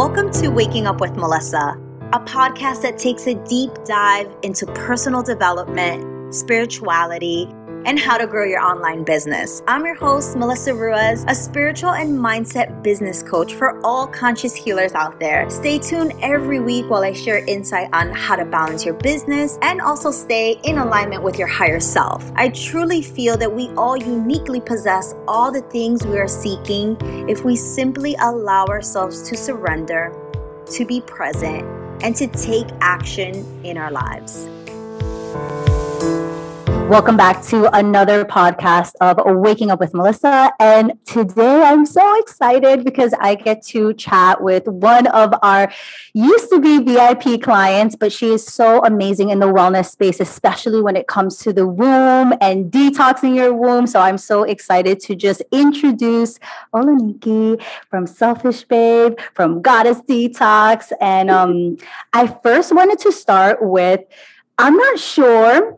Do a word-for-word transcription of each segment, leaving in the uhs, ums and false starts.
Welcome to Waking Up with Melissa, a podcast that takes a deep dive into personal development, spirituality, and how to grow your online business. I'm your host, Melissa Ruiz, a spiritual and mindset business coach for all conscious healers out there. Stay tuned every week while I share insight on how to balance your business and also stay in alignment with your higher self. I truly feel that we all uniquely possess all the things we are seeking if we simply allow ourselves to surrender, to be present, and to take action in our lives. Welcome back to another podcast of Waking Up with Melissa. And today I'm so excited because I get to chat with one of our used to be V I P clients, but she is so amazing in the wellness space, especially when it comes to the womb and detoxing your womb. So I'm so excited to just introduce Olenike from Selfish Babe, from Goddess Detox. And um, I first wanted to start with, I'm not sure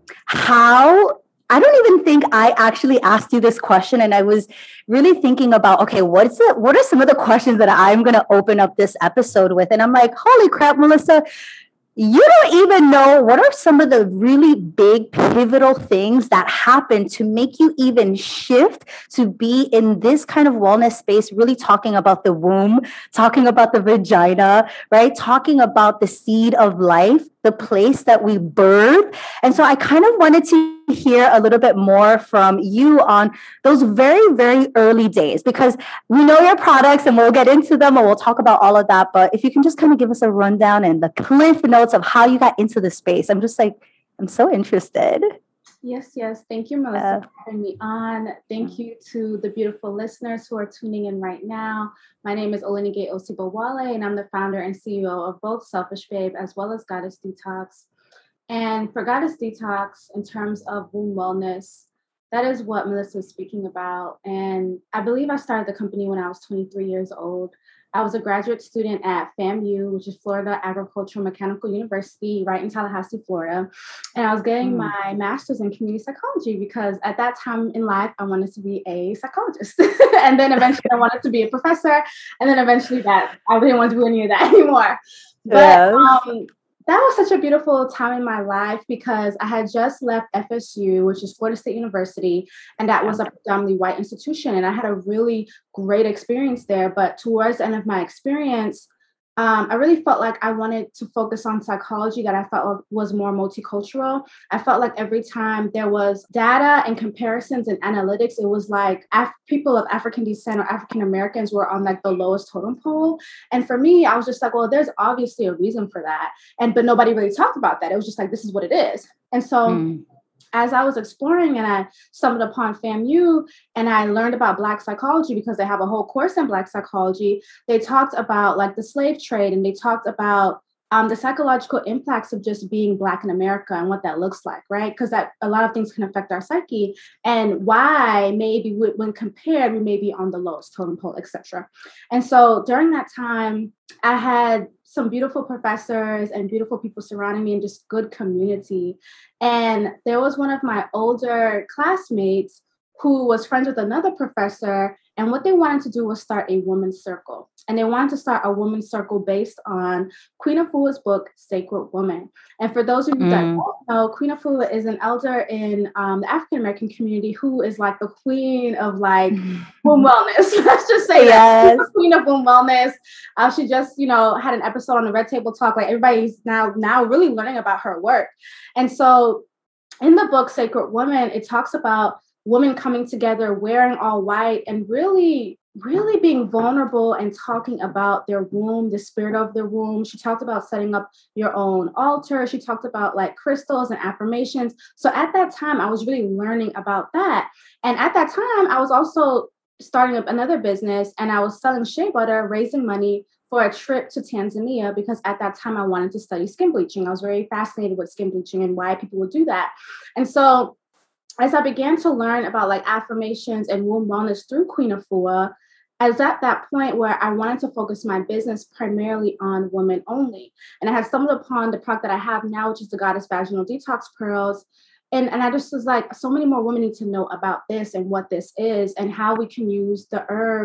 how, I don't even think I actually asked you this question. And I was really thinking about, okay, what's it, what are some of the questions that I'm going to open up this episode with? And I'm like, holy crap, Melissa, you don't even know what are some of the really big pivotal things that happen to make you even shift to be in this kind of wellness space, really talking about the womb, talking about the vagina, right? Talking about the seed of life, the place that we birth. And so I kind of wanted to hear a little bit more from you on those very, very early days, because we know your products and we'll get into them and we'll talk about all of that. But if you can just kind of give us a rundown and the cliff notes of how you got into the space. I'm just like, I'm so interested. Yes, yes. Thank you, Melissa, uh, for having me on. Thank you to the beautiful listeners who are tuning in right now. My name is Olenike Osibowale, and I'm the founder and C E O of both Selfish Babe as well as Goddess Detox. And for Goddess Detox, in terms of womb wellness, that is what Melissa is speaking about. And I believe I started the company when I was twenty-three years old. I was a graduate student at FAMU, which is Florida Agricultural Mechanical University, right in Tallahassee, Florida. And I was getting mm. my master's in community psychology because at that time in life, I wanted to be a psychologist. And then eventually I wanted to be a professor. And then eventually that I didn't want to do any of that anymore. But yes. um, that was such a beautiful time in my life because I had just left F S U, which is Florida State University, and that was a predominantly white institution. And I had a really great experience there. But towards the end of my experience, um, I really felt like I wanted to focus on psychology that I felt was more multicultural. I felt like every time there was data and comparisons and analytics, it was like Af- people of African descent or African Americans were on like the lowest totem pole. And for me, I was just like, well, there's obviously a reason for that. And but nobody really talked about that. It was just like, this is what it is. And so mm. as I was exploring and I stumbled upon FAMU and I learned about Black psychology because they have a whole course in Black psychology, they talked about like the slave trade and they talked about um, the psychological impacts of just being Black in America and what that looks like, right? Because that a lot of things can affect our psyche and why maybe we, when compared, we may be on the lowest totem pole, et cetera. And so during that time, I had some beautiful professors and beautiful people surrounding me and just good community. And there was one of my older classmates who was friends with another professor. And what they wanted to do was start a women's circle. And they wanted to start a women's circle based on Queen Afua's book, Sacred Woman. And for those of you mm. that don't know, Queen Afua is an elder in um, the African-American community who is like the queen of like womb wellness. Let's just say yes. that. Queen of womb wellness. Uh, she just, you know, had an episode on the Red Table Talk. Like everybody's now, now really learning about her work. And so in the book, Sacred Woman, it talks about women coming together, wearing all white, and really, really being vulnerable and talking about their womb, the spirit of their womb. She talked about setting up your own altar. She talked about like crystals and affirmations. So at that time, I was really learning about that. And at that time, I was also starting up another business and I was selling shea butter, raising money for a trip to Tanzania because at that time I wanted to study skin bleaching. I was very fascinated with skin bleaching and why people would do that. And so as I began to learn about like affirmations and womb wellness through Queen Afua, I was at that point where I wanted to focus my business primarily on women only. And I had stumbled upon the product that I have now, which is the Goddess Vaginal Detox Pearls. And, and I just was like, so many more women need to know about this and what this is and how we can use the herbs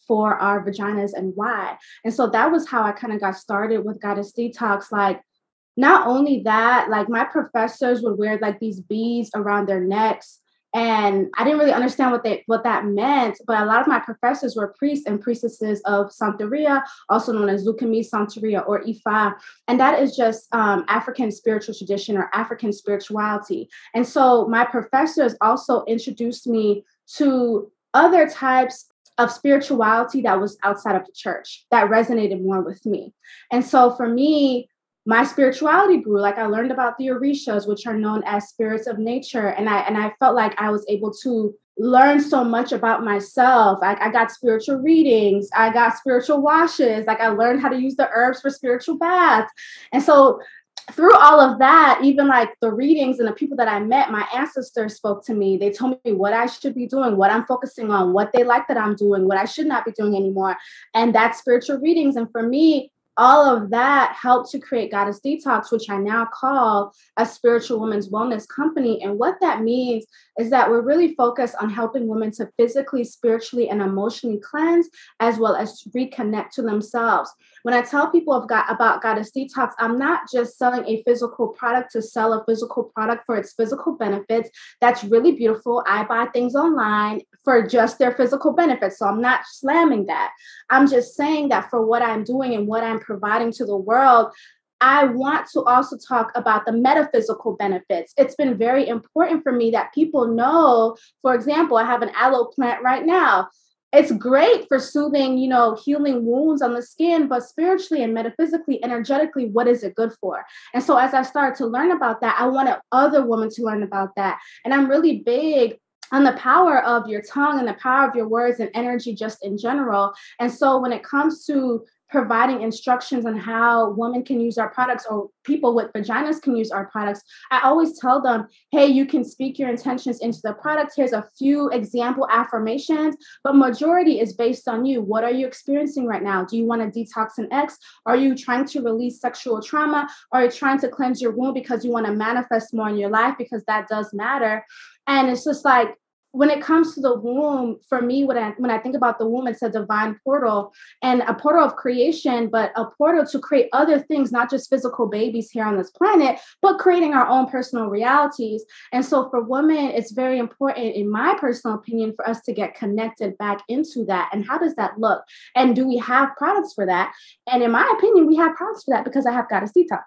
for our vaginas and why. And so that was how I kind of got started with Goddess Detox. Like, not only that, like my professors would wear like these beads around their necks. And I didn't really understand what they what that meant, but a lot of my professors were priests and priestesses of Santeria, also known as Lukumi, Santeria, or Ifa. And that is just um, African spiritual tradition or African spirituality. And so my professors also introduced me to other types of spirituality that was outside of the church that resonated more with me. And so for me, my spirituality grew. Like I learned about the Orishas, which are known as spirits of nature. And I and I felt like I was able to learn so much about myself. Like I got spiritual readings, I got spiritual washes, like I learned how to use the herbs for spiritual baths. And so through all of that, even like the readings and the people that I met, my ancestors spoke to me. They told me what I should be doing, what I'm focusing on, what they like that I'm doing, what I should not be doing anymore. And that's spiritual readings. And for me, all of that helped to create Goddess Detox, which I now call a spiritual women's wellness company. And what that means is that we're really focused on helping women to physically, spiritually, and emotionally cleanse, as well as reconnect to themselves. When I tell people of God, about Goddess Detox, I'm not just selling a physical product to sell a physical product for its physical benefits. That's really beautiful. I buy things online for just their physical benefits. So I'm not slamming that. I'm just saying that for what I'm doing and what I'm providing to the world, I want to also talk about the metaphysical benefits. It's been very important for me that people know, for example, I have an aloe plant right now. It's great for soothing, you know, healing wounds on the skin, but spiritually and metaphysically, energetically, what is it good for? And so as I started to learn about that, I wanted other women to learn about that. And I'm really big on the power of your tongue and the power of your words and energy just in general. And so when it comes to providing instructions on how women can use our products or people with vaginas can use our products, I always tell them, hey, you can speak your intentions into the product. Here's a few example affirmations, but majority is based on you. What are you experiencing right now? Do you want to detox an ex? Are you trying to release sexual trauma? Are you trying to cleanse your womb because you want to manifest more in your life? Because that does matter. And it's just like, when it comes to the womb, for me, when I, when I think about the womb, it's a divine portal and a portal of creation, but a portal to create other things, not just physical babies here on this planet, but creating our own personal realities. And so for women, it's very important, in my personal opinion, for us to get connected back into that. And how does that look? And do we have products for that? And in my opinion, we have products for that because I have Goddess Detox.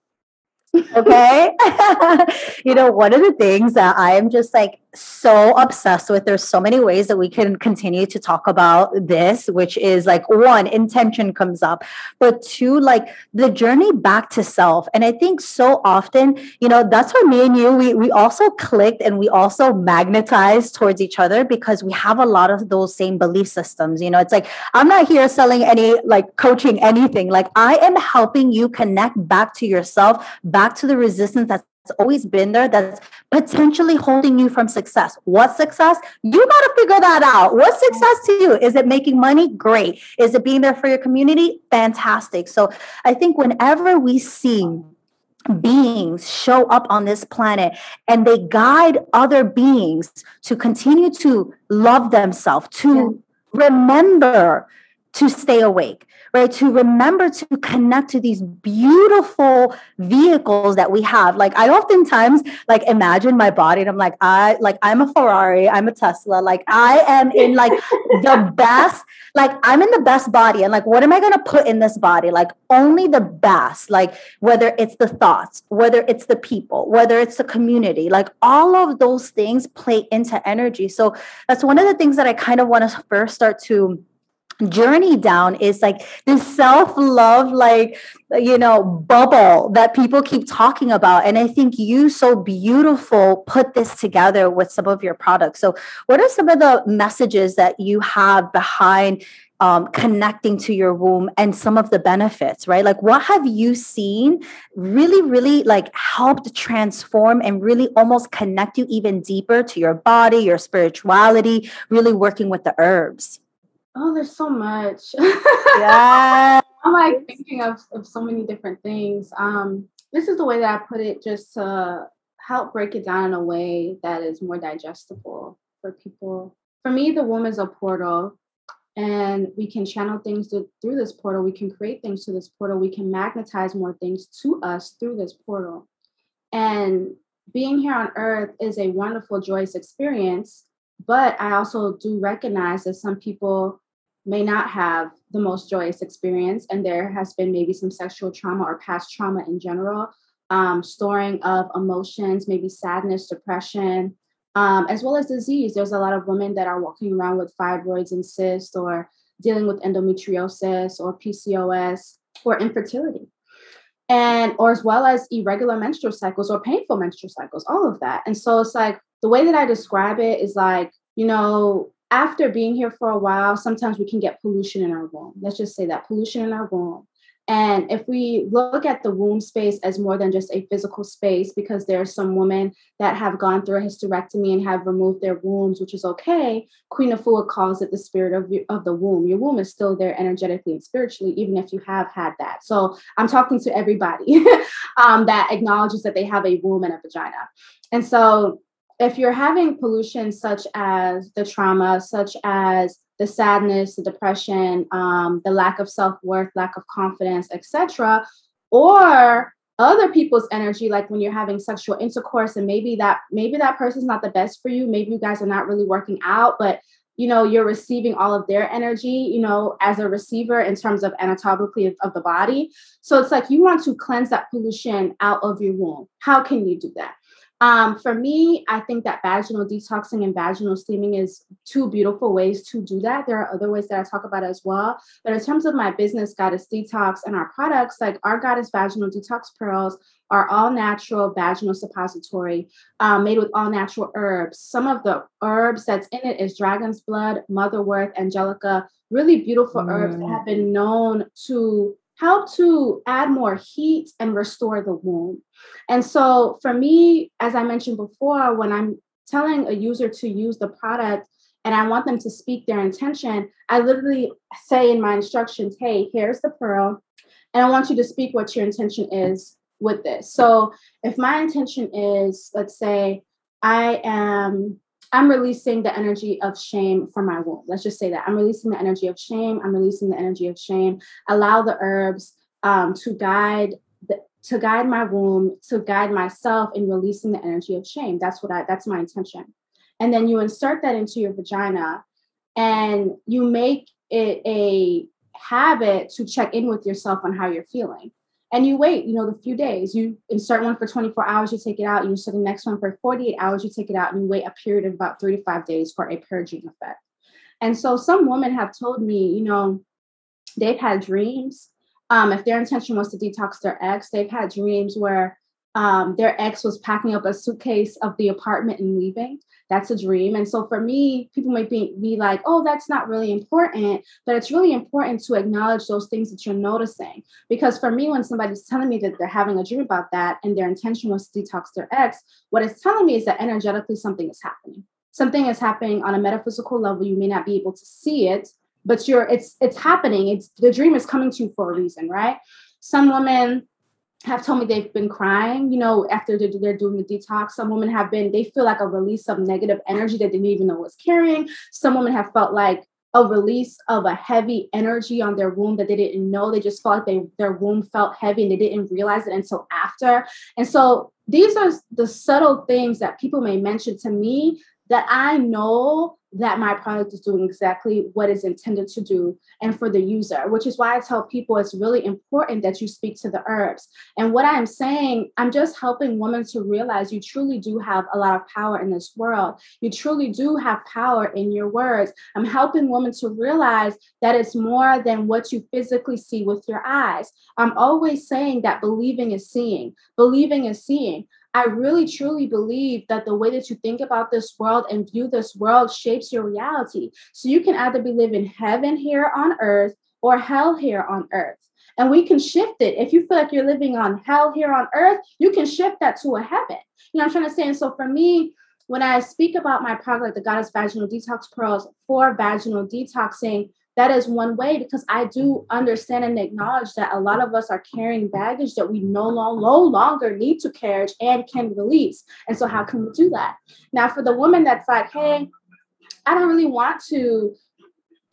Okay. You know, one of the things that I am just like so obsessed with, there's so many ways that we can continue to talk about this, which is like, one, intention comes up, but two, like the journey back to self. And I think so often, you know, that's why me and you, we, we also clicked and we also magnetized towards each other because we have a lot of those same belief systems. You know, it's like, I'm not here selling any, like coaching anything. Like I am helping you connect back to yourself, back to the resistance that's always been there, that's potentially holding you from success. What success? You got to figure that out. What success to you? Is it making money? Great. Is it being there for your community? Fantastic. So I think whenever we see beings show up on this planet and they guide other beings to continue to love themselves, to yeah. remember to stay awake, right? To remember to connect to these beautiful vehicles that we have. Like I oftentimes like imagine my body and I'm like, I like, I'm a Ferrari, I'm a Tesla. Like I am in like the best, like I'm in the best body. And like, what am I going to put in this body? Like only the best, like whether it's the thoughts, whether it's the people, whether it's the community, like all of those things play into energy. So that's one of the things that I kind of want to first start to journey down is like this self-love, like, you know, bubble that people keep talking about. And I think you so beautiful put this together with some of your products. So what are some of the messages that you have behind um, connecting to your womb and some of the benefits, right? Like what have you seen really, really like helped transform and really almost connect you even deeper to your body, your spirituality, really working with the herbs? Oh, there's so much. Yeah. I'm like thinking of, of so many different things. Um, this is the way that I put it, just to help break it down in a way that is more digestible for people. For me, the womb is a portal. and we can channel things to, through this portal. We can create things to this portal. We can magnetize more things to us through this portal. And being here on earth is a wonderful, joyous experience. But I also do recognize that some people may not have the most joyous experience. And there has been maybe some sexual trauma or past trauma in general, um, storing of emotions, maybe sadness, depression, Um, as well as disease. There's a lot of women that are walking around with fibroids and cysts, or dealing with endometriosis or P C O S or infertility. And, or as well as irregular menstrual cycles or painful menstrual cycles, all of that. And so it's like, the way that I describe it is like, you know, after being here for a while, sometimes we can get pollution in our womb. Let's just say that pollution in our womb. And if we look at the womb space as more than just a physical space, because there are some women that have gone through a hysterectomy and have removed their wombs, which is okay. Queen Afua calls it the spirit of, of the womb. Your womb is still there energetically and spiritually, even if you have had that. So I'm talking to everybody um, that acknowledges that they have a womb and a vagina. And so if you're having pollution such as the trauma, such as the sadness, the depression, um, the lack of self-worth, lack of confidence, et cetera, or other people's energy, like when you're having sexual intercourse and maybe that maybe that person's not the best for you, maybe you guys are not really working out, but you know you're receiving all of their energy, you know, as a receiver in terms of anatomically of, of the body. So it's like you want to cleanse that pollution out of your womb. How can you do that? Um, for me, I think that vaginal detoxing and vaginal steaming is two beautiful ways to do that. There are other ways that I talk about as well. But in terms of my business, Goddess Detox, and our products, like our Goddess Vaginal Detox Pearls are all natural vaginal suppository, um, made with all natural herbs. Some of the herbs that's in it is dragon's blood, motherwort, angelica, really beautiful mm. herbs that have been known to help to add more heat and restore the womb. And so for me, as I mentioned before, when I'm telling a user to use the product and I want them to speak their intention, I literally say in my instructions, hey, here's the pearl, and I want you to speak what your intention is with this. So if my intention is, let's say, I am I'm releasing the energy of shame from my womb. Let's just say that. I'm releasing the energy of shame. I'm releasing the energy of shame. Allow the herbs um, to guide the, to guide my womb, to guide myself in releasing the energy of shame. That's what I, that's my intention. And then you insert that into your vagina and you make it a habit to check in with yourself on how you're feeling. And you wait, you know, the few days, you insert one for twenty-four hours, you take it out, you insert the next one for forty-eight hours, you take it out, and you wait a period of about three to five days for a purging effect. And so some women have told me, you know, they've had dreams. Um, if their intention was to detox their ex, they've had dreams where um, their ex was packing up a suitcase of the apartment and leaving. That's a dream. And so for me, people might be, be like, oh, that's not really important, but it's really important to acknowledge those things that you're noticing. Because for me, when somebody's telling me that they're having a dream about that and their intention was to detox their ex, what it's telling me is that energetically something is happening. Something is happening on a metaphysical level. You may not be able to see it, but you're it's it's happening. It's the dream is coming to you for a reason, right? Some women have told me they've been crying, you know, after they're, they're doing the detox. Some women have been, they feel like a release of negative energy that they didn't even know was carrying. Some women have felt like a release of a heavy energy on their womb that they didn't know. They just felt like they, their womb felt heavy and they didn't realize it until after. And so these are the subtle things that people may mention to me that I know that my product is doing exactly what it's intended to do and for the user, which is why I tell people it's really important that you speak to the herbs. And what I'm saying, I'm just helping women to realize you truly do have a lot of power in this world. You truly do have power in your words. I'm helping women to realize that it's more than what you physically see with your eyes. I'm always saying that believing is seeing. Believing is seeing. I really, truly believe that the way that you think about this world and view this world shapes your reality. So you can either be living heaven here on earth or hell here on earth. And we can shift it. If you feel like you're living on hell here on earth, you can shift that to a heaven. You know what I'm trying to say? And so for me, when I speak about my product, the Goddess Vaginal Detox Pearls for vaginal detoxing, that is one way, because I do understand and acknowledge that a lot of us are carrying baggage that we no, no, no longer need to carry and can release. And so how can we do that? Now, for the woman that's like, hey, I don't really want to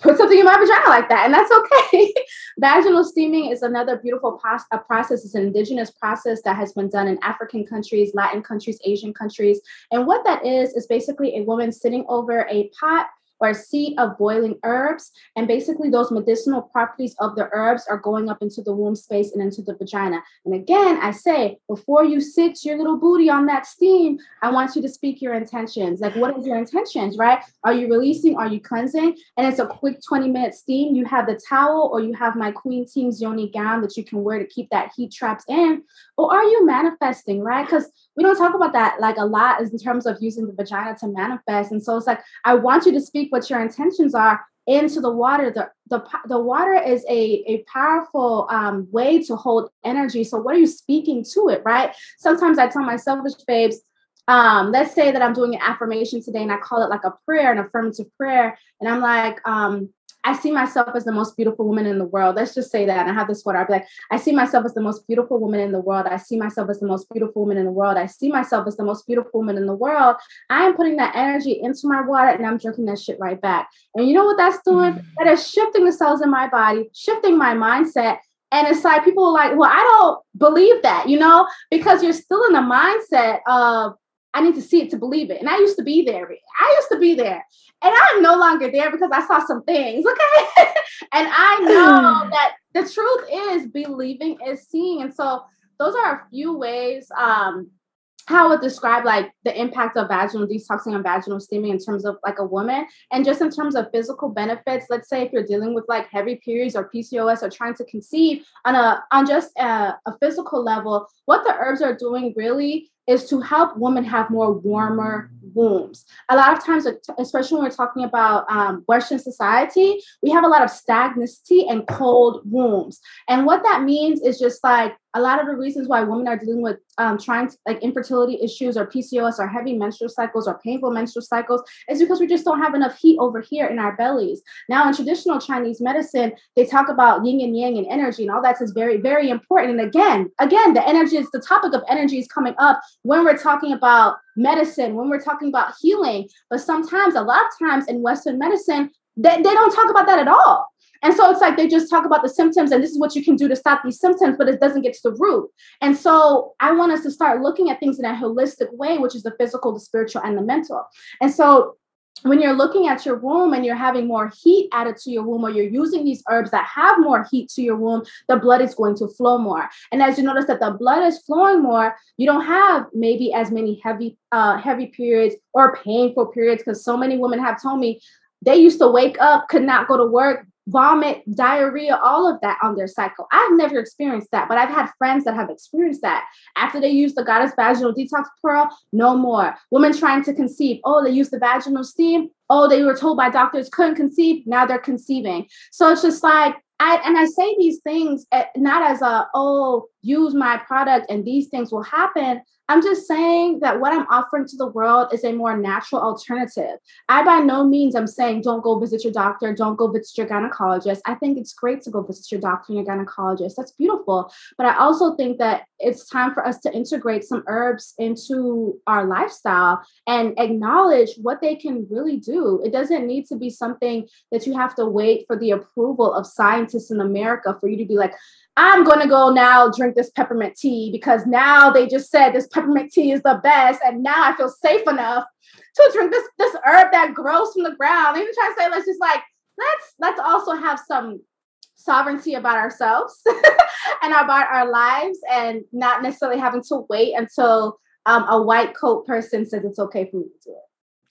put something in my vagina like that, and that's okay. Vaginal steaming is another beautiful pos- a process. It's an indigenous process that has been done in African countries, Latin countries, Asian countries. And what that is, is basically a woman sitting over a pot or a seat of boiling herbs. And basically those medicinal properties of the herbs are going up into the womb space and into the vagina. And again, I say, before you sit your little booty on that steam, I want you to speak your intentions. Like, what is your intentions, right? Are you releasing? Are you cleansing? And it's a quick twenty minute steam. You have the towel, or you have my Queen Team's yoni gown that you can wear to keep that heat trapped in. Or are you manifesting, right? Because we don't talk about that like a lot in terms of using the vagina to manifest. And so it's like, I want you to speak what your intentions are into the water. The the, the water is a, a powerful um, way to hold energy. So what are you speaking to it, right? Sometimes I tell my selfish babes, um, let's say that I'm doing an affirmation today and I call it like a prayer, an affirmative prayer. And I'm like, um, I see myself as the most beautiful woman in the world. Let's just say that. And I have this sweater. I'll be like, I see myself as the most beautiful woman in the world. I see myself as the most beautiful woman in the world. I see myself as the most beautiful woman in the world. I am putting that energy into my water and I'm drinking that shit right back. And you know what that's doing? Mm-hmm. That is shifting the cells in my body, shifting my mindset. And it's like, people are like, well, I don't believe that, you know, because you're still in the mindset of, I need to see it to believe it. And I used to be there. I used to be there. And I'm no longer there because I saw some things, okay? And I know that the truth is believing is seeing. And so those are a few ways um, how I would describe like the impact of vaginal detoxing and vaginal steaming in terms of like a woman. And just in terms of physical benefits, let's say if you're dealing with like heavy periods or P C O S or trying to conceive on a on just a, a physical level, what the herbs are doing really is to help women have more warmer wombs. A lot of times, especially when we're talking about um, Western society, we have a lot of stagnancy and cold wombs. And what that means is just like a lot of the reasons why women are dealing with um, trying to, like infertility issues or P C O S or heavy menstrual cycles or painful menstrual cycles is because we just don't have enough heat over here in our bellies. Now, in traditional Chinese medicine, they talk about yin and yang and energy, and all that is very, very important. And again, again, the energy is the topic of energy is coming up when we're talking about medicine, when we're talking about healing. But sometimes, a lot of times in Western medicine, they, they don't talk about that at all. And so it's like they just talk about the symptoms and this is what you can do to stop these symptoms, but it doesn't get to the root. And so I want us to start looking at things in a holistic way, which is the physical, the spiritual, and the mental. And so when you're looking at your womb and you're having more heat added to your womb, or you're using these herbs that have more heat to your womb, the blood is going to flow more. And as you notice that the blood is flowing more, you don't have maybe as many heavy, uh, heavy periods or painful periods, because so many women have told me they used to wake up, could not go to work, vomit, diarrhea, all of that on their cycle. I've never experienced that, but I've had friends that have experienced that. After they used the Goddess Vaginal Detox Pearl, no more. Women trying to conceive, oh, they used the vaginal steam. Oh, they were told by doctors couldn't conceive. Now they're conceiving. So it's just like, I, and I say these things not as a, oh, use my product and these things will happen. I'm just saying that what I'm offering to the world is a more natural alternative. I by no means am saying don't go visit your doctor, don't go visit your gynecologist. I think it's great to go visit your doctor and your gynecologist. That's beautiful. But I also think that it's time for us to integrate some herbs into our lifestyle and acknowledge what they can really do. It doesn't need to be something that you have to wait for the approval of scientists in America for you to be like, I'm going to go now drink this peppermint tea because now they just said this peppermint tea is the best. And now I feel safe enough to drink this, this herb that grows from the ground. Even trying to say, let's just like, let's, let's also have some sovereignty about ourselves and about our lives, and not necessarily having to wait until um, a white coat person says it's okay for me to do it.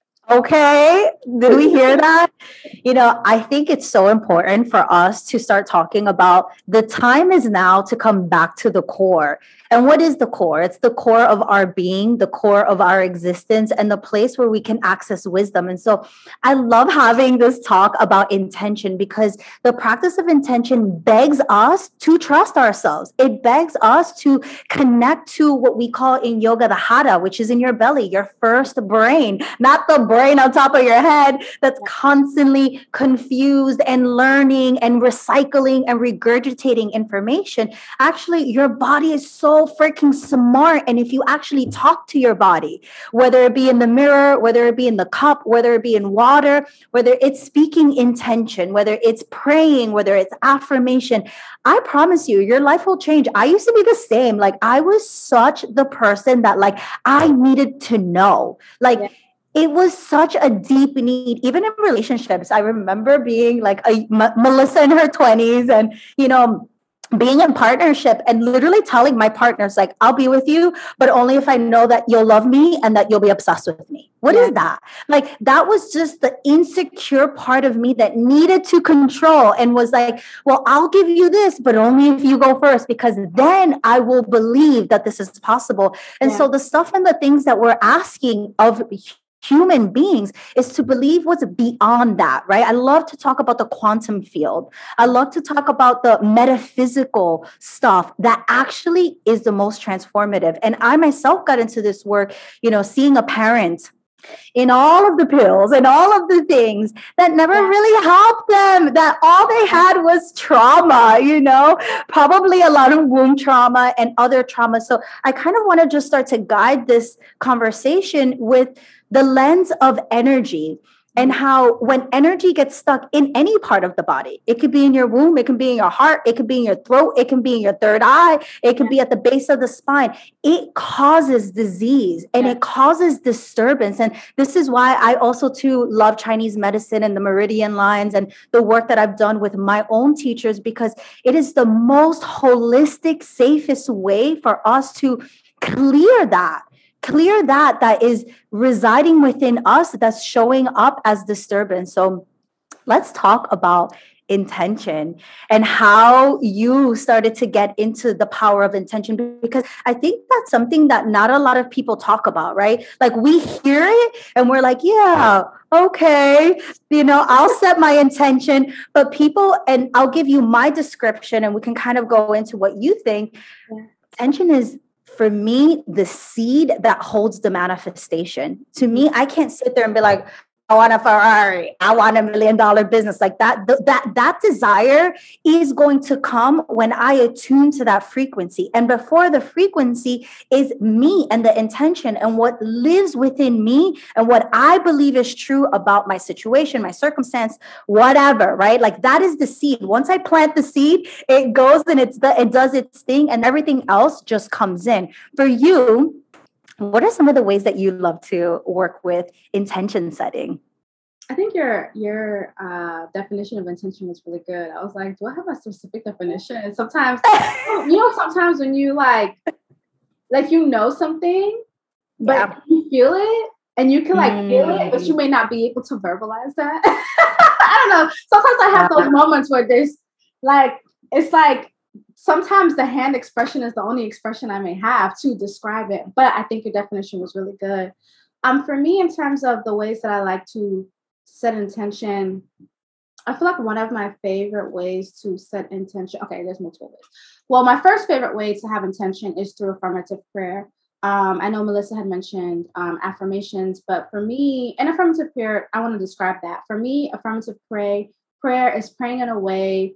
Okay, did we hear that? You know, I think it's so important for us to start talking about the time is now to come back to the core. And what is the core? It's the core of our being, the core of our existence, and the place where we can access wisdom. And so I love having this talk about intention, because the practice of intention begs us to trust ourselves. It begs us to connect to what we call in yoga the hara, which is in your belly, your first brain, not the brain on top of your head that's constantly confused and learning and recycling and regurgitating information. Actually, your body is so freaking smart. And if you actually talk to your body, whether it be in the mirror, whether it be in the cup, whether it be in water, whether it's speaking intention, whether it's praying, whether it's affirmation, I promise you, your life will change. I used to be the same. Like, I was such the person that, like, I needed to know. Like, yeah. It was such a deep need, even in relationships. I remember being like a M- Melissa in her twenties and, you know, being in partnership and literally telling my partners, like, I'll be with you, but only if I know that you'll love me and that you'll be obsessed with me. What yeah. is that? Like, that was just the insecure part of me that needed to control and was like, well, I'll give you this, but only if you go first, because then I will believe that this is possible. And yeah. so the stuff and the things that we're asking of human beings is to believe what's beyond that, right? I love to talk about the quantum field. I love to talk about the metaphysical stuff that actually is the most transformative. And I myself got into this work, you know, seeing a parent in all of the pills and all of the things that never really helped them, that all they had was trauma, you know, probably a lot of womb trauma and other trauma. So I kind of want to just start to guide this conversation with the lens of energy and how when energy gets stuck in any part of the body, it could be in your womb, it can be in your heart, it can be in your throat, it can be in your third eye, it can be at the base of the spine. It causes disease and it causes disturbance. And this is why I also too love Chinese medicine and the meridian lines and the work that I've done with my own teachers, because it is the most holistic, safest way for us to clear that. Clear that that is residing within us, that's showing up as disturbance. So let's talk about intention and how you started to get into the power of intention, because I think that's something that not a lot of people talk about, right? Like, we hear it and we're like, yeah, okay, you know, I'll set my intention, but people, and I'll give you my description and we can kind of go into what you think. Yeah. Intention is, for me, the seed that holds the manifestation. To me, I can't sit there and be like, I want a Ferrari, I want a million dollar business. Like that, th- that, that desire is going to come when I attune to that frequency. And before the frequency is me and the intention and what lives within me and what I believe is true about my situation, my circumstance, whatever, right? Like, that is the seed. Once I plant the seed, it goes and it's the, it does its thing and everything else just comes in. For you, what are some of the ways that you love to work with intention setting? I think your your uh, definition of intention was really good. I was like, do I have a specific definition? And sometimes, you know, sometimes when you like, like you know something, but yeah. you feel it and you can like mm. feel it, but you may not be able to verbalize that. I don't know. Sometimes I have those moments where there's like, it's like, sometimes the hand expression is the only expression I may have to describe it, but I think your definition was really good. Um, for me, in terms of the ways that I like to set intention, I feel like one of my favorite ways to set intention, okay, there's multiple ways. Well, my first favorite way to have intention is through affirmative prayer. Um, I know Melissa had mentioned um, affirmations, but for me, in affirmative prayer, I want to describe that. For me, affirmative pray, prayer is praying in a way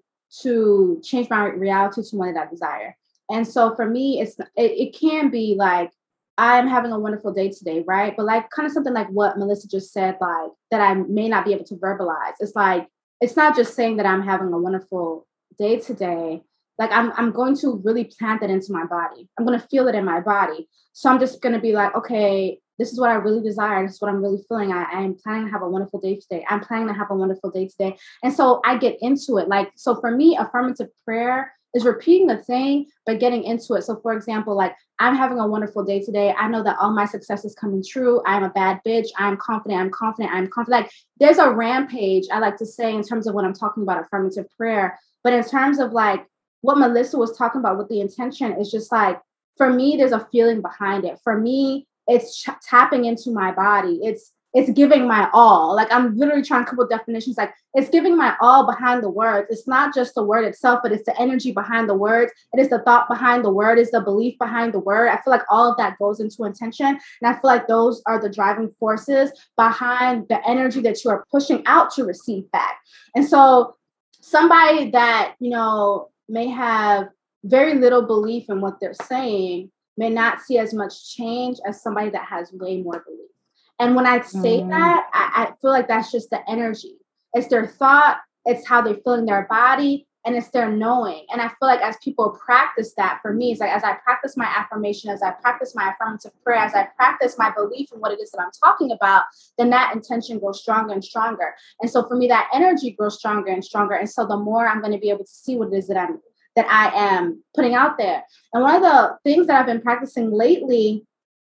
to change my reality to one that I desire. And so for me, it's it, it can be like, I'm having a wonderful day today, right? But like kind of something like what Melissa just said, like that I may not be able to verbalize. It's like, it's not just saying that I'm having a wonderful day today. Like I'm I'm going to really plant that into my body. I'm going to feel it in my body. So I'm just going to be like, okay, this is what I really desire. This is what I'm really feeling. I, I'm planning to have a wonderful day today. I'm planning to have a wonderful day today. And so I get into it. Like, so for me, affirmative prayer is repeating the thing, but getting into it. So for example, like, I'm having a wonderful day today. I know that all my success is coming true. I'm a bad bitch. I'm confident. I'm confident. I'm confident. Like, there's a rampage, I like to say, in terms of when I'm talking about affirmative prayer. But in terms of like what Melissa was talking about with the intention, is just like, for me, there's a feeling behind it. For me, it's ch- tapping into my body. It's it's giving my all. Like I'm literally trying to come up with definitions. Like it's giving my all behind the words. It's not just the word itself, but it's the energy behind the words. It is the thought behind the word. It's the belief behind the word. I feel like all of that goes into intention. And I feel like those are the driving forces behind the energy that you are pushing out to receive back. And so somebody that, you know, may have very little belief in what they're saying may not see as much change as somebody that has way more belief. And when I say mm. that, I, I feel like that's just the energy. It's their thought, it's how they feel in their body, and it's their knowing. And I feel like as people practice that, for me, it's like as I practice my affirmation, as I practice my affirmative prayer, as I practice my belief in what it is that I'm talking about, then that intention grows stronger and stronger. And so for me, that energy grows stronger and stronger. And so the more I'm going to be able to see what it is that I'm that I am putting out there. And one of the things that I've been practicing lately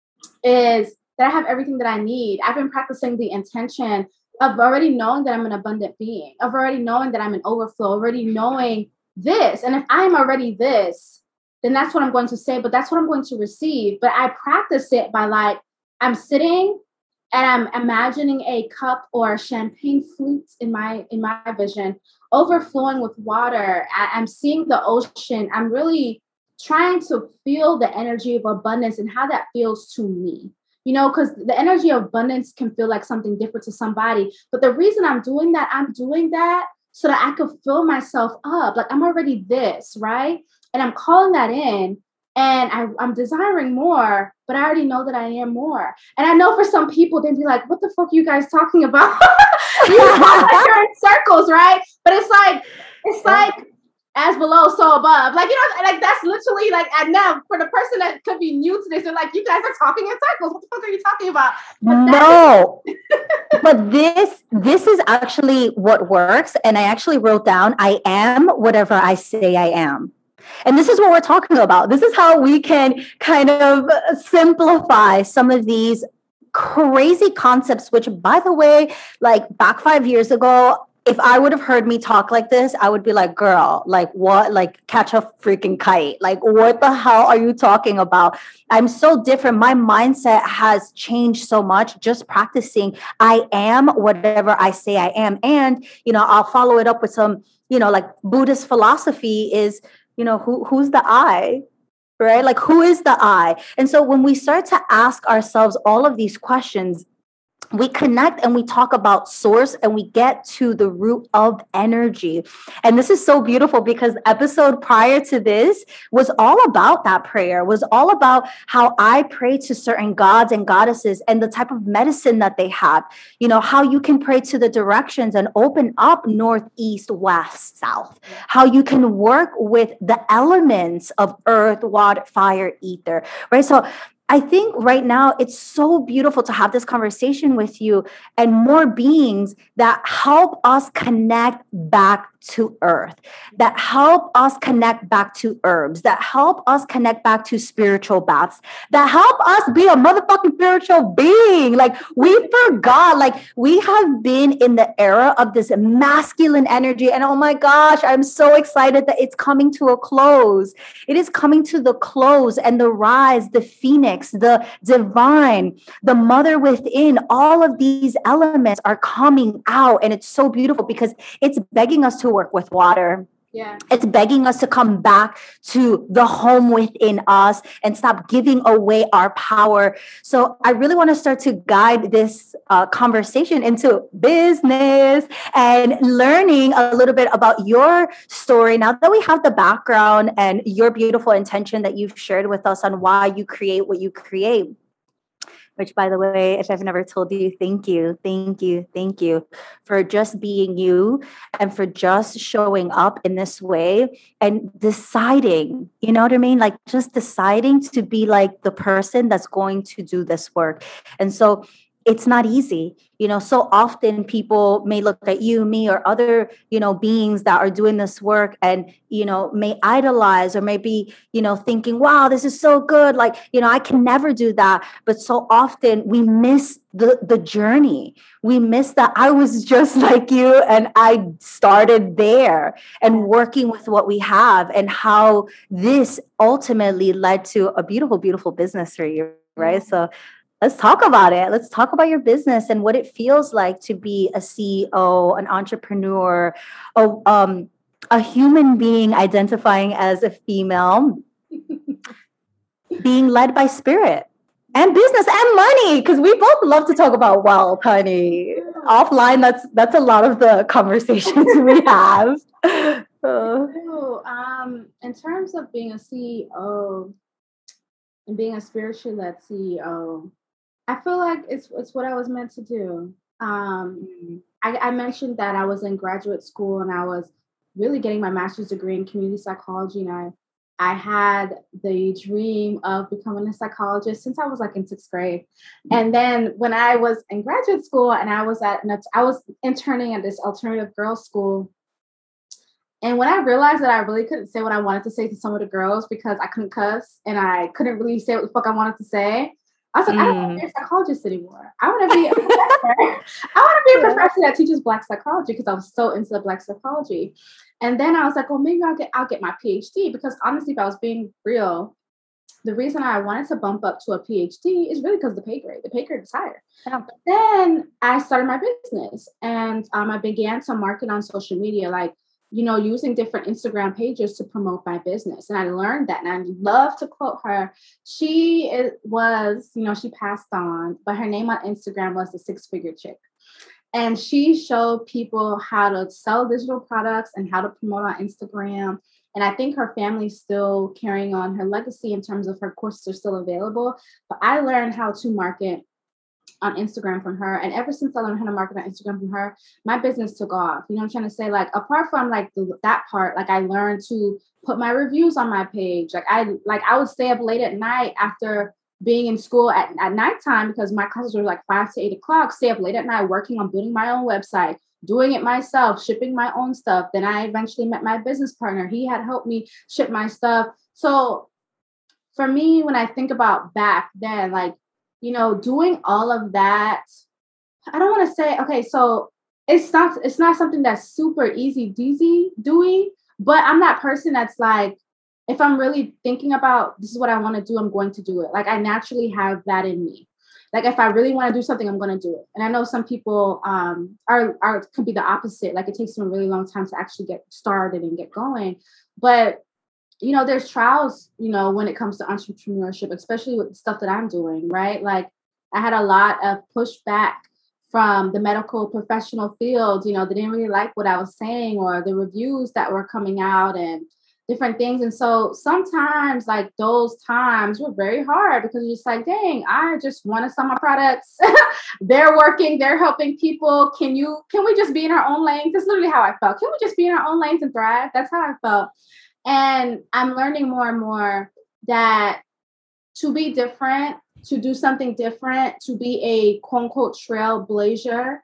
is that I have everything that I need. I've been practicing the intention of already knowing that I'm an abundant being, of already knowing that I'm an overflow, already knowing this. And if I'm already this, then that's what I'm going to say, but that's what I'm going to receive. But I practice it by like, I'm sitting and I'm imagining a cup or champagne flute in my in my vision, overflowing with water. I, I'm seeing the ocean. I'm really trying to feel the energy of abundance and how that feels to me. You know, because the energy of abundance can feel like something different to somebody. But the reason I'm doing that, I'm doing that so that I could fill myself up. Like I'm already this, right? And I'm calling that in. And I, I'm desiring more, but I already know that I am more. And I know for some people, they'd be like, what the fuck are you guys talking about? You know, like you're in circles, right? But it's like, it's like, as below, so above. Like, you know, like that's literally like, and now for the person that could be new to this, they're like, you guys are talking in circles. What the fuck are you talking about? But no, is- but this, this is actually what works. And I actually wrote down, I am whatever I say I am. And this is what we're talking about. This is how we can kind of simplify some of these crazy concepts, which, by the way, like back five years ago, if I would have heard me talk like this, I would be like, girl, like what? Like catch a freaking kite. Like what the hell are you talking about? I'm so different. My mindset has changed so much just practicing. I am whatever I say I am. And, you know, I'll follow it up with some, you know, like Buddhist philosophy is, you know, who who's the I? Right? Like who is the I? And so when we start to ask ourselves all of these questions, we connect and we talk about source and we get to the root of energy. And this is so beautiful because the episode prior to this was all about that prayer, was all about how I pray to certain gods and goddesses and the type of medicine that they have, you know, how you can pray to the directions and open up north, east, west, south, how you can work with the elements of earth, water, fire, ether, right? So I think right now it's so beautiful to have this conversation with you and more beings that help us connect back to earth, that help us connect back to herbs, that help us connect back to spiritual baths, that help us be a motherfucking spiritual being. Like we forgot, like we have been in the era of this masculine energy. And oh my gosh, I'm so excited that it's coming to a close. It is coming to the close and the rise, the phoenix, the divine, the mother within, all of these elements are coming out. And it's so beautiful because it's begging us to work with water. Yeah. It's begging us to come back to the home within us and stop giving away our power. So I really want to start to guide this uh, conversation into business and learning a little bit about your story. Now that we have the background and your beautiful intention that you've shared with us on why you create what you create. Which, by the way, if I've never told you, thank you, thank you, thank you for just being you and for just showing up in this way and deciding, you know what I mean? Like just deciding to be like the person that's going to do this work. And so it's not easy. You know, so often people may look at you, me, or other, you know, beings that are doing this work and, you know, may idolize or maybe, you know, thinking, wow, this is so good. Like, you know, I can never do that. But so often we miss the, the journey. We miss that I was just like you and I started there and working with what we have and how this ultimately led to a beautiful, beautiful business for you. Right. So let's talk about it. Let's talk about your business and what it feels like to be a C E O, an entrepreneur, a, um, a human being identifying as a female, being led by spirit and business and money. Because we both love to talk about wealth, honey. Offline, that's that's a lot of the conversations we have. Uh. Um, in terms of being a C E O and being a spiritually led C E O, I feel like it's it's what I was meant to do. Um, I, I mentioned that I was in graduate school and I was really getting my master's degree in community psychology, and I I had the dream of becoming a psychologist since I was like in sixth grade. And then when I was in graduate school and I was at I was interning at this alternative girls school. And when I realized that I really couldn't say what I wanted to say to some of the girls because I couldn't cuss and I couldn't really say what the fuck I wanted to say, I was like, mm. I don't want to be a psychologist anymore. I want to be a professor. I want to be a professor that teaches Black psychology because I was so into Black psychology. And then I was like, well, maybe I'll get I'll get my PhD because honestly, if I was being real, the reason I wanted to bump up to a PhD is really because of the pay grade. The pay grade is higher. Yeah. But then I started my business and um, I began to market on social media, like, you know, using different Instagram pages to promote my business. And I learned that. And I love to quote her. She is, was, you know, she passed on, but her name on Instagram was the Six Figure Chick. And she showed people how to sell digital products and how to promote on Instagram. And I think her family's still carrying on her legacy in terms of her courses are still available. But I learned how to market on Instagram from her. And ever since I learned how to market on Instagram from her, my business took off. You know what I'm trying to say? Like, apart from like the, that part, like I learned to put my reviews on my page. Like I, like I would stay up late at night after being in school at, at nighttime because my classes were like five to eight o'clock, stay up late at night, working on building my own website, doing it myself, shipping my own stuff. Then I eventually met my business partner. He had helped me ship my stuff. So for me, when I think about back then, like, you know, doing all of that, I don't want to say, okay, so it's not, it's not something that's super easy deasy doing, but I'm that person that's like, if I'm really thinking about this is what I want to do, I'm going to do it. Like I naturally have that in me. Like if I really want to do something, I'm going to do it. And I know some people um, are, are could be the opposite. Like it takes them a really long time to actually get started and get going. But you know, there's trials, you know, when it comes to entrepreneurship, especially with the stuff that I'm doing, right? Like I had a lot of pushback from the medical professional field. You know, they didn't really like what I was saying or the reviews that were coming out and different things. And so sometimes like those times were very hard because you're just like, dang, I just want to sell my products. They're working, they're helping people. Can you, can we just be in our own lanes? That's literally how I felt. Can we just be in our own lanes and thrive? That's how I felt. And I'm learning more and more that to be different, to do something different, to be a quote unquote trailblazer,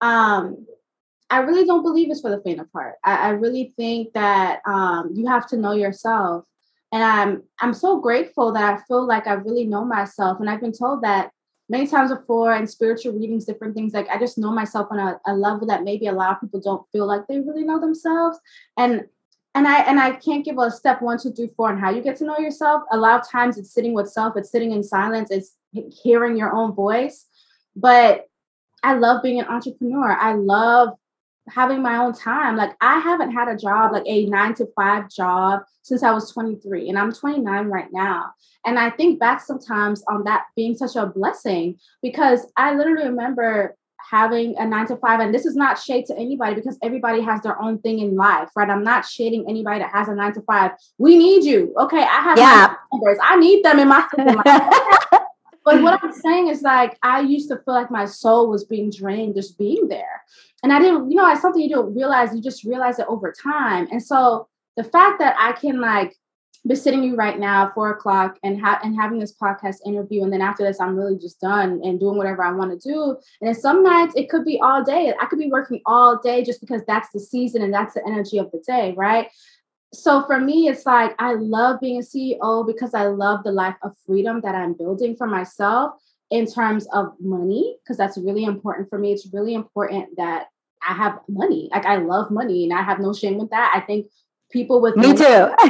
um, I really don't believe it's for the faint of heart. I, I really think that um, you have to know yourself. And I'm I'm so grateful that I feel like I really know myself. And I've been told that many times before in spiritual readings, different things, like I just know myself on a, a level that maybe a lot of people don't feel like they really know themselves. And And I and I can't give a step one, two, three, four on how you get to know yourself. A lot of times it's sitting with self, it's sitting in silence, it's hearing your own voice. But I love being an entrepreneur. I love having my own time. Like I haven't had a job, like a nine to five job since I was twenty-three and I'm twenty-nine right now. And I think back sometimes on that being such a blessing because I literally remember having a nine to five, and this is not shade to anybody because everybody has their own thing in life, right? I'm not shading anybody that has a nine to five. We need you. Okay. I have yeah. my numbers. I need them in my life. But what I'm saying is like, I used to feel like my soul was being drained just being there. And I didn't, you know, it's something you don't realize. You just realize it over time. And so the fact that I can like be sitting you right now at four o'clock and ha- and having this podcast interview. And then after this, I'm really just done and doing whatever I want to do. And then some nights it could be all day. I could be working all day just because that's the season and that's the energy of the day. Right. So for me, it's like, I love being a C E O because I love the life of freedom that I'm building for myself in terms of money, because that's really important for me. It's really important that I have money. Like I love money and I have no shame with that. I think people with me money, too.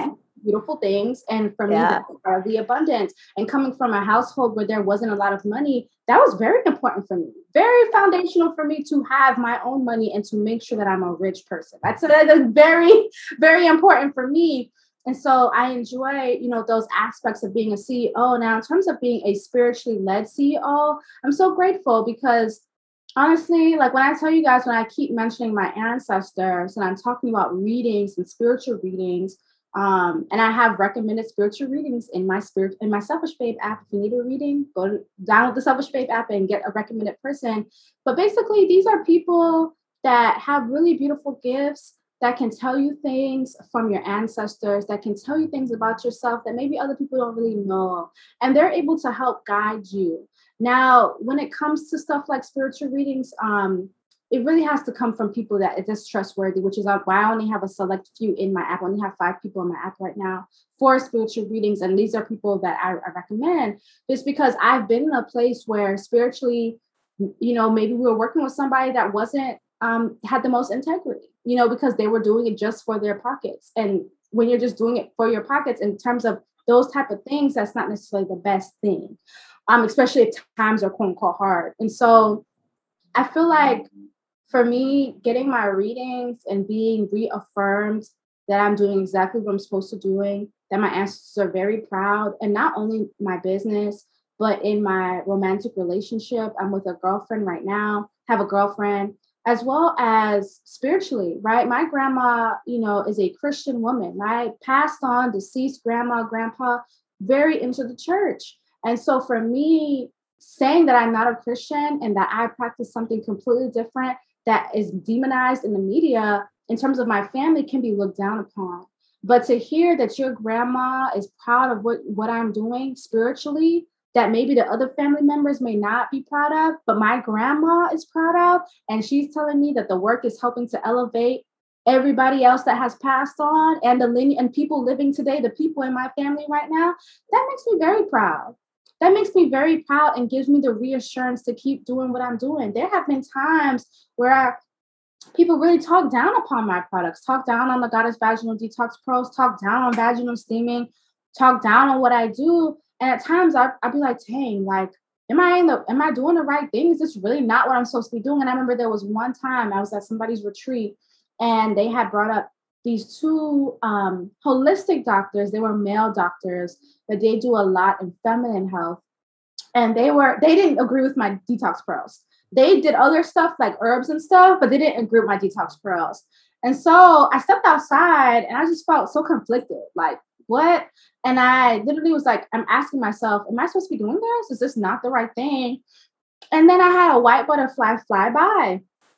beautiful things. And for me, Yeah. that's part of the abundance. And coming from a household where there wasn't a lot of money, that was very important for me. Very foundational for me to have my own money and to make sure that I'm a rich person. That's, that's very, very important for me. And so I enjoy, you know, those aspects of being a C E O. Now, in terms of being a spiritually led C E O, I'm so grateful because honestly, like when I tell you guys, when I keep mentioning my ancestors and I'm talking about readings and spiritual readings, um, and I have recommended spiritual readings in my spirit in my Selfish Babe app. If you need a reading, go to, download the Selfish Babe app and get a recommended person. But basically, these are people that have really beautiful gifts that can tell you things from your ancestors, that can tell you things about yourself that maybe other people don't really know. And they're able to help guide you. Now, when it comes to stuff like spiritual readings, um, it really has to come from people that is trustworthy, which is why I only have a select few in my app. I only have five people in my app right now for spiritual readings. And these are people that I, I recommend just because I've been in a place where spiritually, you know, maybe we were working with somebody that wasn't, um, had the most integrity, you know, because they were doing it just for their pockets. And when you're just doing it for your pockets in terms of those type of things, that's not necessarily the best thing. Um, especially if times are quote unquote hard. And so I feel like for me, getting my readings and being reaffirmed that I'm doing exactly what I'm supposed to doing, that my ancestors are very proud, and not only my business, but in my romantic relationship. I'm with a girlfriend right now, have a girlfriend, as well as spiritually, right? My grandma, you know, is a Christian woman, right? Passed on, deceased grandma, grandpa, very into the church. And so for me, saying that I'm not a Christian and that I practice something completely different that is demonized in the media in terms of my family can be looked down upon. But to hear that your grandma is proud of what, what I'm doing spiritually, that maybe the other family members may not be proud of, but my grandma is proud of, and she's telling me that the work is helping to elevate everybody else that has passed on and the lineage and people living today, the people in my family right now, that makes me very proud. That makes me very proud and gives me the reassurance to keep doing what I'm doing. There have been times where I, people really talk down upon my products, talk down on the Goddess Vaginal Detox Pros, talk down on vaginal steaming, talk down on what I do. And at times I, I'd be like, dang, like, am I in the, am I doing the right thing? Is this really not what I'm supposed to be doing? And I remember there was one time I was at somebody's retreat and they had brought up these two um, holistic doctors. They were male doctors, but they do a lot in feminine health. And they were, they didn't agree with my detox pearls. They did other stuff like herbs and stuff, but they didn't agree with my detox pearls. And so I stepped outside and I just felt so conflicted. Like, what? And I literally was like, I'm asking myself, am I supposed to be doing this? Is this not the right thing? And then I had a white butterfly fly by.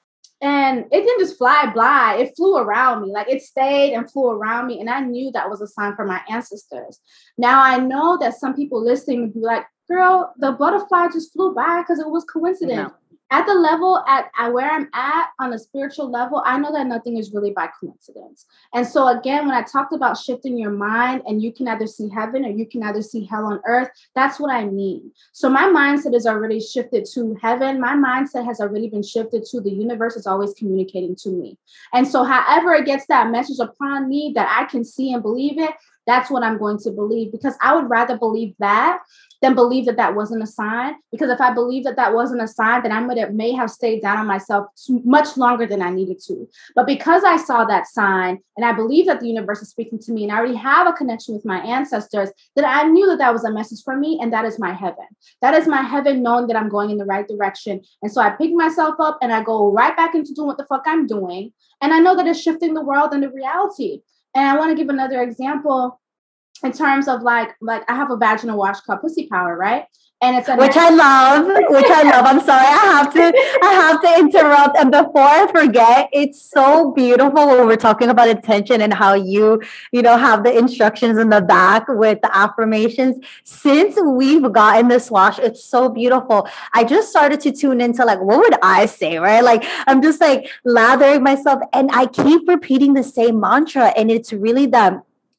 And it didn't just fly by, it flew around me. Like it stayed and flew around me. And I knew that was a sign from my ancestors. Now I know that some people listening would be like, girl, the butterfly just flew by because it was coincidence. No. At the level at, at where I'm at on a spiritual level, I know that nothing is really by coincidence. And so again, when I talked about shifting your mind and you can either see heaven or you can either see hell on earth, that's what I mean. So my mindset is already shifted to heaven. My mindset has already been shifted to the universe is always communicating to me. And so however it gets that message upon me that I can see and believe it, that's what I'm going to believe, because I would rather believe that than believe that that wasn't a sign. Because if I believe that that wasn't a sign, then I would have, may have stayed down on myself much longer than I needed to. But because I saw that sign and I believe that the universe is speaking to me and I already have a connection with my ancestors, then I knew that that was a message for me. And that is my heaven. That is my heaven, knowing that I'm going in the right direction. And so I pick myself up and I go right back into doing what the fuck I'm doing. And I know that it's shifting the world into reality. And I want to give another example in terms of like, like I have a vaginal wash called Pussy Power, right? And it's a which I love, which I love. I'm sorry, I have to, I have to interrupt. And before I forget, it's so beautiful when we're talking about intention and how you, you know, have the instructions in the back with the affirmations. Since we've gotten this wash, it's so beautiful. I just started to tune into like, what would I say, right? Like, I'm just like lathering myself and I keep repeating the same mantra. And it's really the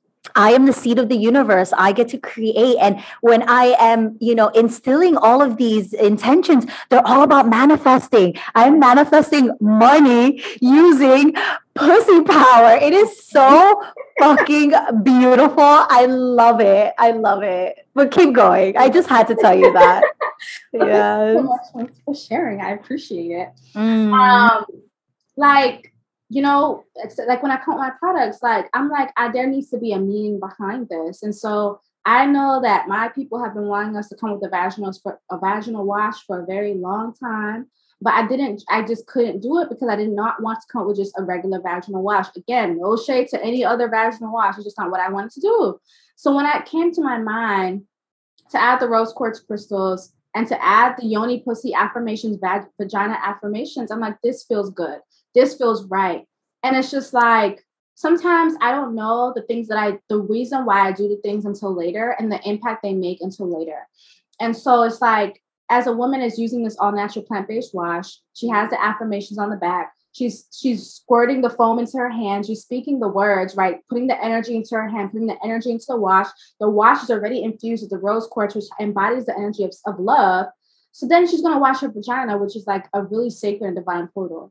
I am the seed of the universe. I get to create. And when I am, you know, instilling all of these intentions, they're all about manifesting. I'm manifesting money using Pussy power. It is so fucking beautiful. I love it. I love it. But keep going. I just had to tell you that. Yeah. Thank you so much for sharing. I appreciate it. Mm. Um, like, you know, it's like when I count my products, like I'm like, I, there needs to be a meaning behind this. And so I know that my people have been wanting us to come with a vaginal for a vaginal wash for a very long time. But I didn't, I just couldn't do it because I did not want to come up with just a regular vaginal wash. Again, no shade to any other vaginal wash. It's just not what I wanted to do. So when it came to my mind to add the rose quartz crystals and to add the yoni pussy affirmations, vag- vagina affirmations, I'm like, this feels good. This feels right. And it's just like, sometimes I don't know the things that I, the reason why I do the things until later and the impact they make until later. And so it's like, as a woman is using this all natural plant-based wash, she has the affirmations on the back. She's she's squirting the foam into her hand. She's speaking the words, right? Putting the energy into her hand, putting the energy into the wash. The wash is already infused with the rose quartz, which embodies the energy of, of love. So then she's going to wash her vagina, which is like a really sacred and divine portal.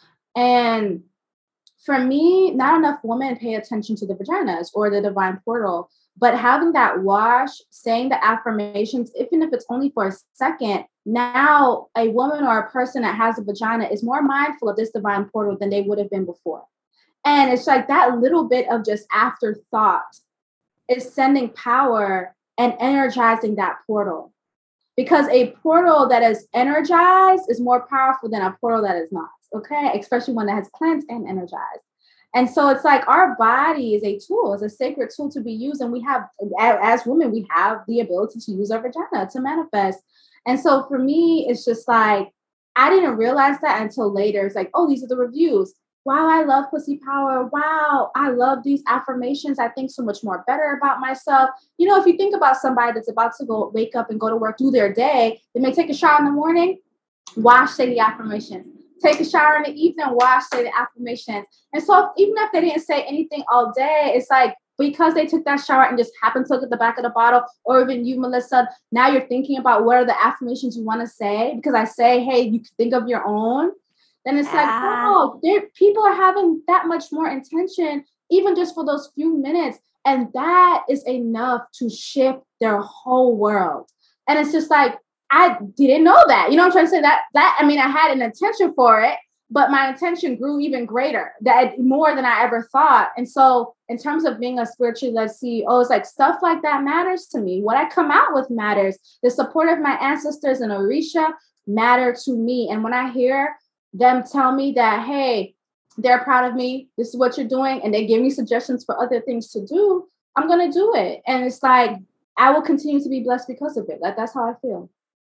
And for me, not enough women pay attention to the vaginas or the divine portal. But having that wash, saying the affirmations, even if it's only for a second, now a woman or a person that has a vagina is more mindful of this divine portal than they would have been before. And it's like that little bit of just afterthought is sending power and energizing that portal. Because a portal that is energized is more powerful than a portal that is not, okay? Especially one that has cleansed and energized. And so it's like our body is a tool, is a sacred tool to be used. And we have, as women, we have the ability to use our vagina to manifest. And so for me, it's just like, I didn't realize that until later. It's like, oh, these are the reviews. Wow, I love pussy power. Wow, I love these affirmations. I think so much more better about myself. You know, if you think about somebody that's about to go wake up and go to work, do their day, they may take a shower in the morning, wash, say the affirmations. Take a shower in the evening, wash, say the affirmations. And so even if they didn't say anything all day, it's like because they took that shower and just happened to look at the back of the bottle, or even you, Melissa, now you're thinking about what are the affirmations you want to say. Because I say, hey, you can think of your own. Then it's like, oh, people are having that much more intention, even just for those few minutes. And that is enough to shift their whole world. And it's just like, I didn't know that. You know what I'm trying to say? That, that I mean, I had an intention for it, but my intention grew even greater, that more than I ever thought. And so in terms of being a spiritually led C E O, it's like stuff like that matters to me. What I come out with matters. The support of my ancestors in Orisha matter to me. And when I hear them tell me that, hey, they're proud of me, this is what you're doing, and they give me suggestions for other things to do, I'm going to do it. And it's like, I will continue to be blessed because of it. Like, that's how I feel.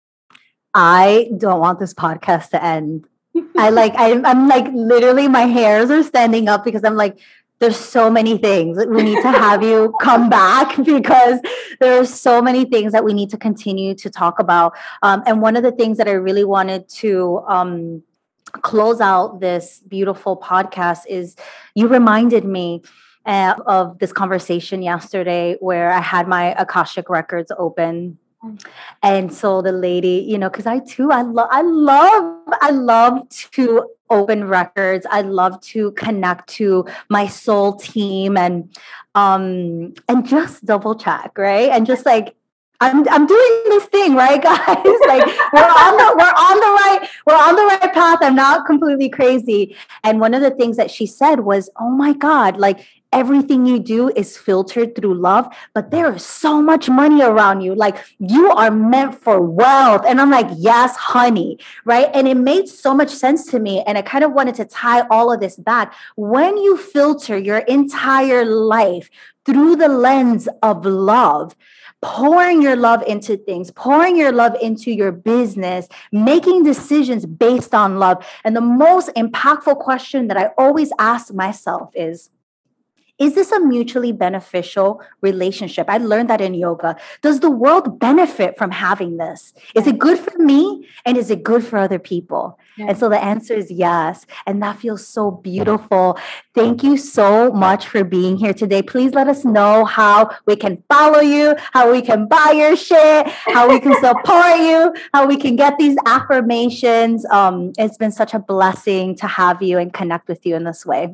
I don't want this podcast to end. I like, I, I'm like, literally my hairs are standing up because I'm like, there's so many things that we need to have you come back because there are so many things that we need to continue to talk about. Um, and one of the things that I really wanted to um, close out this beautiful podcast is you reminded me uh, of this conversation yesterday where I had my Akashic records open. And so the lady, you know, because I too, I love, I love, I love to open records. I love to connect to my soul team and, um, and just double check, right? And just like, I'm, I'm doing this thing, right, guys? Like we're on the, we're on the right, we're on the right path. I'm not completely crazy. And one of the things that she said was, oh my God, like, everything you do is filtered through love, but there is so much money around you. Like you are meant for wealth. And I'm like, yes, honey. Right. And it made so much sense to me. And I kind of wanted to tie all of this back. When you filter your entire life through the lens of love, pouring your love into things, pouring your love into your business, making decisions based on love. And the most impactful question that I always ask myself is, is this a mutually beneficial relationship? I learned that in yoga. Does the world benefit from having this? Is it good for me? And is it good for other people? Yeah. And so the answer is yes. And that feels so beautiful. Thank you so much for being here today. Please let us know how we can follow you, how we can buy your shit, how we can support you, how we can get these affirmations. Um, it's been such a blessing to have you and connect with you in this way.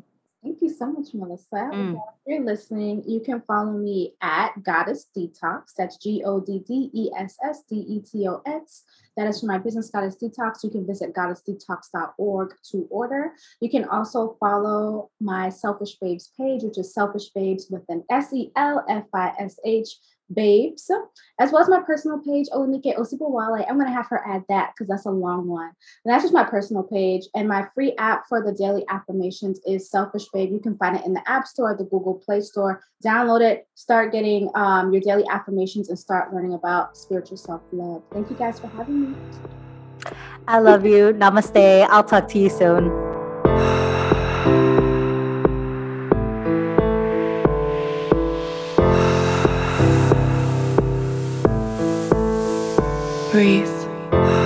Thank you so much, Melissa. Mm. If you're listening, you can follow me at Goddess Detox. That's G O D D E S S D E T O X. That is for my business, Goddess Detox. You can visit goddess detox dot org to order. You can also follow my Selfish Babes page, which is Selfish Babes with an S E L F I S H Babes, as well as my personal page, Olenike Osibowale. I'm going to have her add that because that's a long one. And that's just my personal page. And my free app for the daily affirmations is Selfish Babe. You can find it in the App Store, the Google Play Store. Download it, start getting um, your daily affirmations, and start learning about spiritual self-love. Thank you guys for having me. I love you. Namaste. I'll talk to you soon. Breathe.